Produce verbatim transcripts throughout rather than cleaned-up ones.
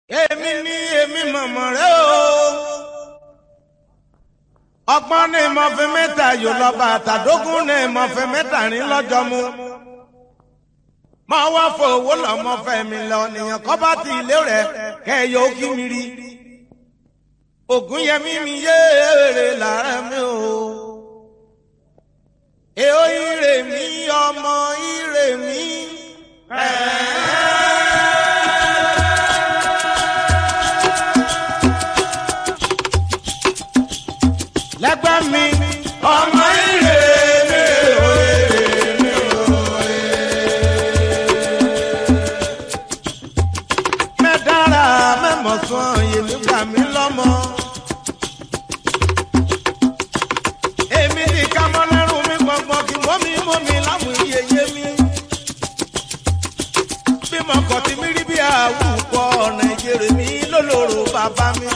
èmi ni èmi mọ̀mọ́ rẹ o. ọgbọ́n ní mo fi mẹ́ta yò lọ bàtà dógún ní mo fi mẹ́ta rìn lọ́jọ́ mu. mo wá fowó lọ́mọ fẹ́ mi lọ nìyẹn kọ́ bá ti ilé rẹ̀ kẹ́yọ kí mi rí. ògùn yẹmí mi yéèrè lára mi o. èó ire mi ọmọ ire mi. lẹ́gbẹ́ mi ọmọ ire mi o ire mi o mẹ́dára mẹ́mọ̀sán yèmí gbà mí lọ́mọ. èmi ní ká mọ́ lẹ́rù mi gbọ̀ngbọ̀n kí mọ́mí mọ́mí láwọn iyeye mi. bí mo kọ̀ tí mi rí bí àwùkọ ọ̀nà ìjèrè mi lólóró bàbá mi.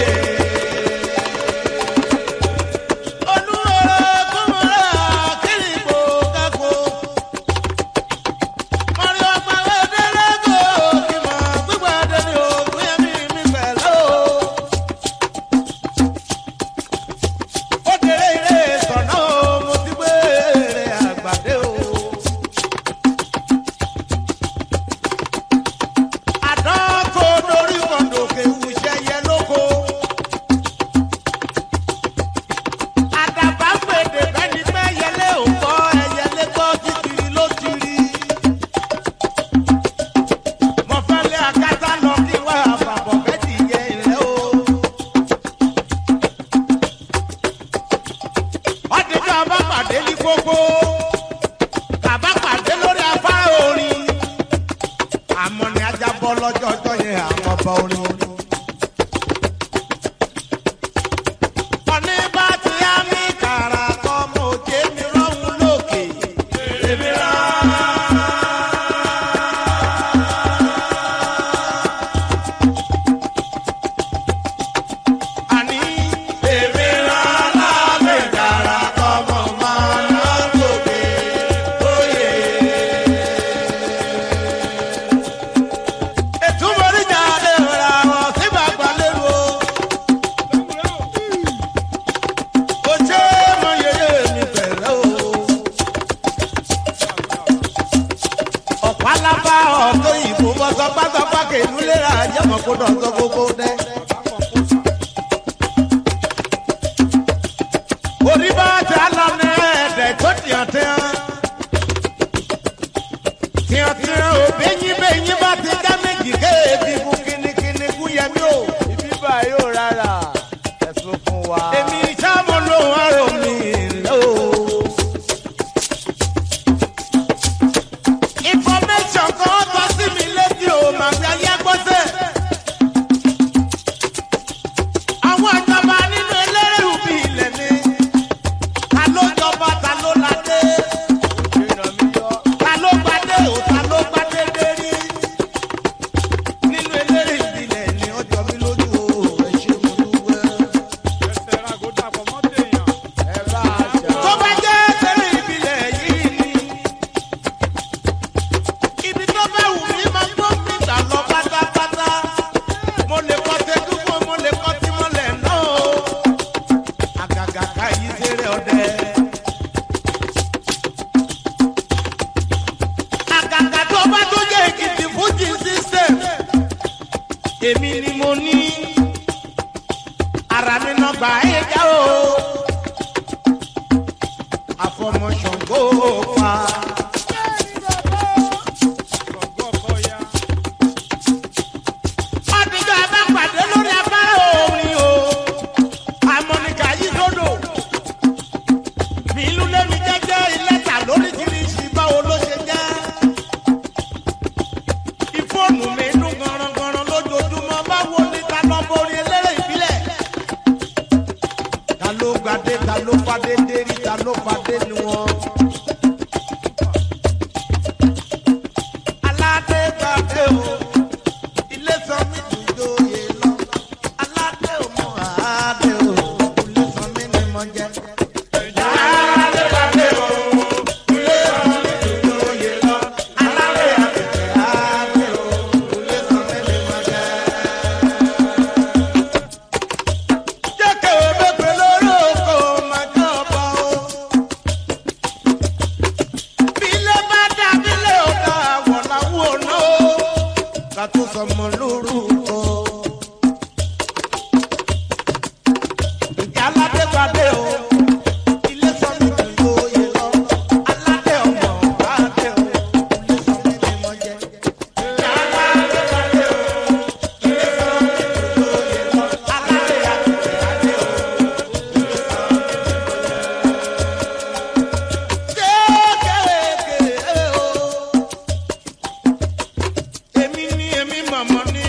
Kiri gbogbo bàbá pàdé lórí afárá orin àmọ́ ni ajá bọ́ lọ́jọ́ ọjọ́ yẹn àwọn ọba orin. ọ̀ní bá ti á mi kàrà kọ́ mo jẹ́ mi rọ́hùn lókè èmi rà. orí bá ti lọ ní ẹ̀ẹ́dẹ̀ tó tiẹ̀ tiẹ̀ tiẹ̀ tiẹ̀ o bẹ́yìn bẹ́yìn bá ti dá méjì kéèdì fún kínníkínní kú yẹmí o. ibi báyìí ò rárá ẹ̀sùn fún wa. èmi sáàmù ló ń rò mí lò. information kan tọ́ sí mi létí o màgbé ayé gbọ́sẹ̀. àwọn ìjọba nínú eléré òbí ilẹ̀ ni ta ló jọba ta ló ládé ta ló gbadé o ta ló gbadé dérí nínú eléré ìbílẹ̀ ni ó jọ mí lójú o ẹ ṣe mo dúpẹ́. tó bá jẹ́ eléré ìbílẹ̀ yìí ni ibi tó bá wù mí máa gbọ́ mi gbà lọ pátápátá mo lè kọ́ tẹ́dúgbò mo lè kọ́ tí mo lẹ̀ náà o àgàgà ká yí sẹ́rẹ̀ ọdẹ. àgàgà tó bá tó jẹ́ Èkìtì Fuji system èmi ni mo ní ara mi náà gbà é já o àfọmọṣọ̀gbó pa. ọdíjọ́ ẹ bá pàdé lórí afárá orin o àmọ́nìkà yí sódò mi ìlú lẹ́mi jẹ́jẹ́ ìlẹ́ta lóríṣiríṣi báwo ló ṣe jẹ́ ìfóònù mi dún gọ̀rọ̀gọ̀rọ̀ lójoojúmọ́ báwo ni ta lọ borí eléré ìbílẹ̀ ta ló gbadé ta ló fadé dérí ta ló fadé ni wọn. aládé gbadé o ilé sọ mí dùjọ yé lọ aládé o mọ àádé o ilé sọ mí ni mo jẹ. aládé gbadé o ilé sọ mí dùjọ yé lọ aládé àtẹ̀tẹ̀ àádé o ilé sọ mí ni mo jẹ. jẹ́kẹ̀ òbẹ̀pẹ̀ lórí oko máa jẹ́ ọba o. bí ilé bá dà bí ilé ò dà wọ̀ láwọ̀ náà o. ká tó sọmọ lórúkọ. ìjà aládé gbadé o ilé sọ mí dùjọ yé lọ aládé ọmọ gbadé o ilé sọ mí ni mo jẹ. ìjà aládé gbadé o ilé sọ mí dùjọ yé lọ aládé àtẹ̀tẹ̀ àdé o ilé sọ mí ni mo jẹ. kéékèèké o èmi ni èmi mọ̀mọ́ ní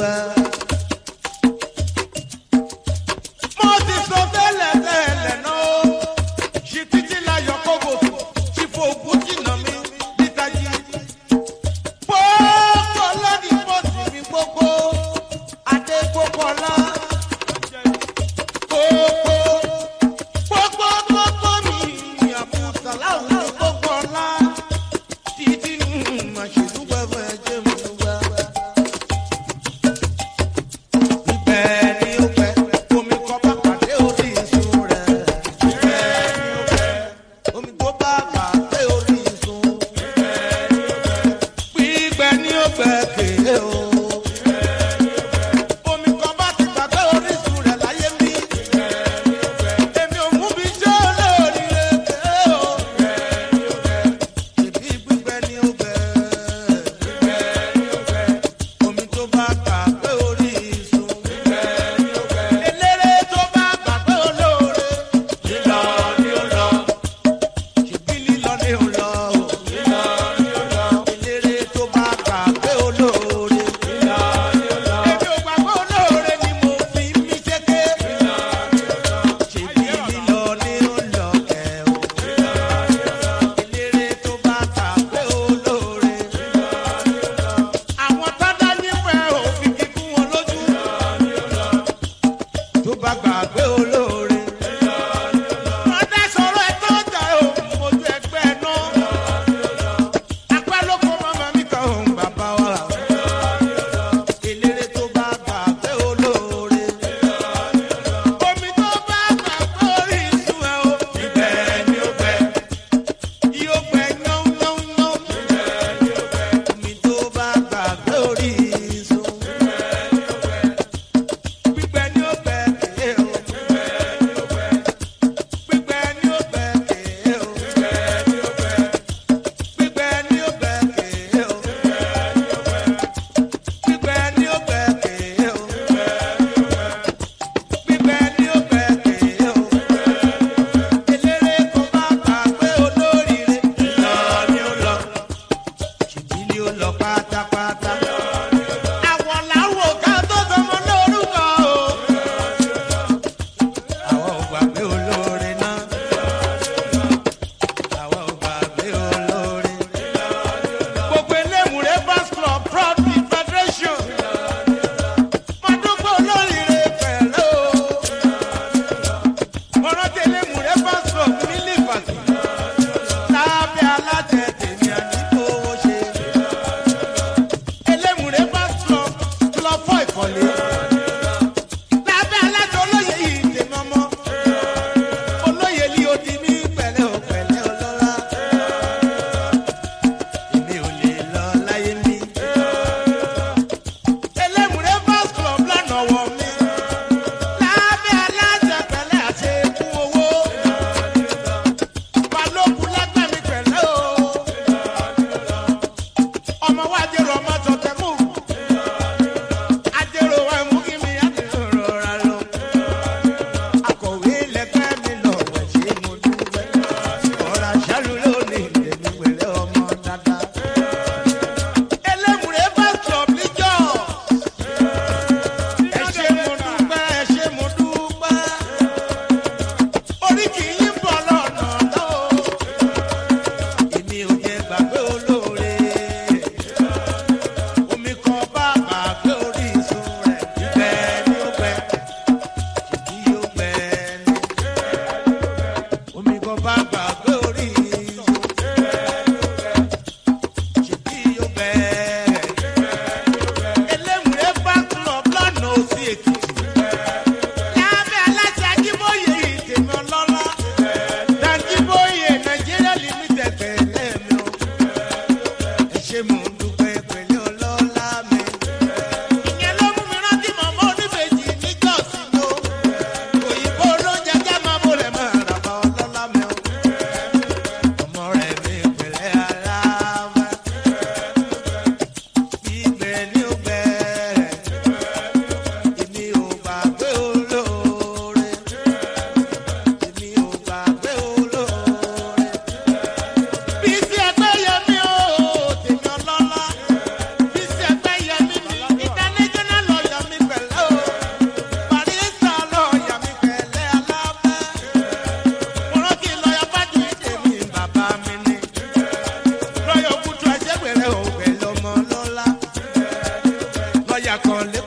dúpẹ́. mo ti sọ tẹ́lẹ̀ tẹ́lẹ̀ náà ṣì títí láyọ̀ kókò ṣì fògùn jìnnà mi nítají. gbogbo lọ́dí bọ́ọ̀sì mi gbogbo adé gbogbo ọ̀la. gbogbo gbogbo gbogbo mi àbúrò láwùjọ gbogbo ọ̀la. títí nù mà ṣe dúpẹ́ fún ẹjẹ́ mi dúpẹ́. ibẹ̀ ni ó pẹ́ omi kọ́ bá pàdé orí ìsun rẹ̀. ibẹ̀ ni ó pẹ́ omi tó bá pàdé orí ìsun. gbígbẹ ni ó pẹ́ kéé o. omi kan bá ti pàdé orísun rẹ̀ láyé mi. èmi ò mú mi jẹ́ olóríire kéé o. ṣèbí gbígbẹ ni ó pẹ́. omi tó bá pàdé orí ìsun. eléré tó bá pàdé olóore. lílọ ni ó lọ. ṣèbí lílọ ni ó lọ o. eléré tó bá pàdé olóore. èmi ò gbàgbọ́ olóore ni mo fi mí ṣéké. ṣèbí lílọ ni ó lọ kẹ́ o. eléré tó bá pàdé olóore. àwọn tọ́dá nífẹ̀ẹ́ òfin kíkún wọn lójú. tó bá gbàgbé olóore. wọ́n dá sọ̀rọ̀ ẹ̀ tó jà o mojú ẹgbẹ́ náà. apá ló kọ́ mọ́mọ́ mi kan òun bàbá wa. eléré tó bá gbàgbé olóore. omi tó bá gbàgbé orí ìsun ẹ̀ o. ibẹ̀ ni ó pẹ́. yóò pẹ́ yán yán yán. omi tó bá gbàgbé orí ìsun. gbígbẹ ni ó pẹ́ kéé o. gbígbẹ ni ó pẹ́ kéé o. gbígbẹ ni ó pẹ́ kéé o. gbígbẹ ni ó pẹ́ kéé o. gbígbẹ ni ó pẹ́ kéé o. eléré kò bá gbàgbé olóríire. lílọ ni ó lọ. ṣèbí ni ó lọ pátápátá. àwọn làwọn ká tó sọmọ lórúkọ o. àwọn ò gbàgbé olóore náà. àwọn ò gbàgbé olóore. gbogbo elémùrè fans club proud federation. mo dúpẹ́ olóríire pẹ̀lú o. mo rántí elémùrè fans club ní lífàsì. lábẹ́ alájẹ tèmi àdìgbò owó ṣe. elémùrè fans club club fọ́ ìkọ̀lé. lábẹ́ alájẹ olóyè yìí tèmi ọmọ. olóyè ní odi ní pẹ̀lẹ́ ò pẹ̀lẹ́ ọlọ́lá. èmi ò lè lọ láyé mi. elémùrè fans club lọ́nà wọ̀ mí. lábẹ́ alájẹ pẹ̀lẹ́ àti ikú owó. balógun lágbà mi pẹ̀lẹ́ o. ọmọ wa jẹ́rọ ọmọ tọ̀tẹ̀ mú. ajẹ́rọ wa mú kí n àkànlé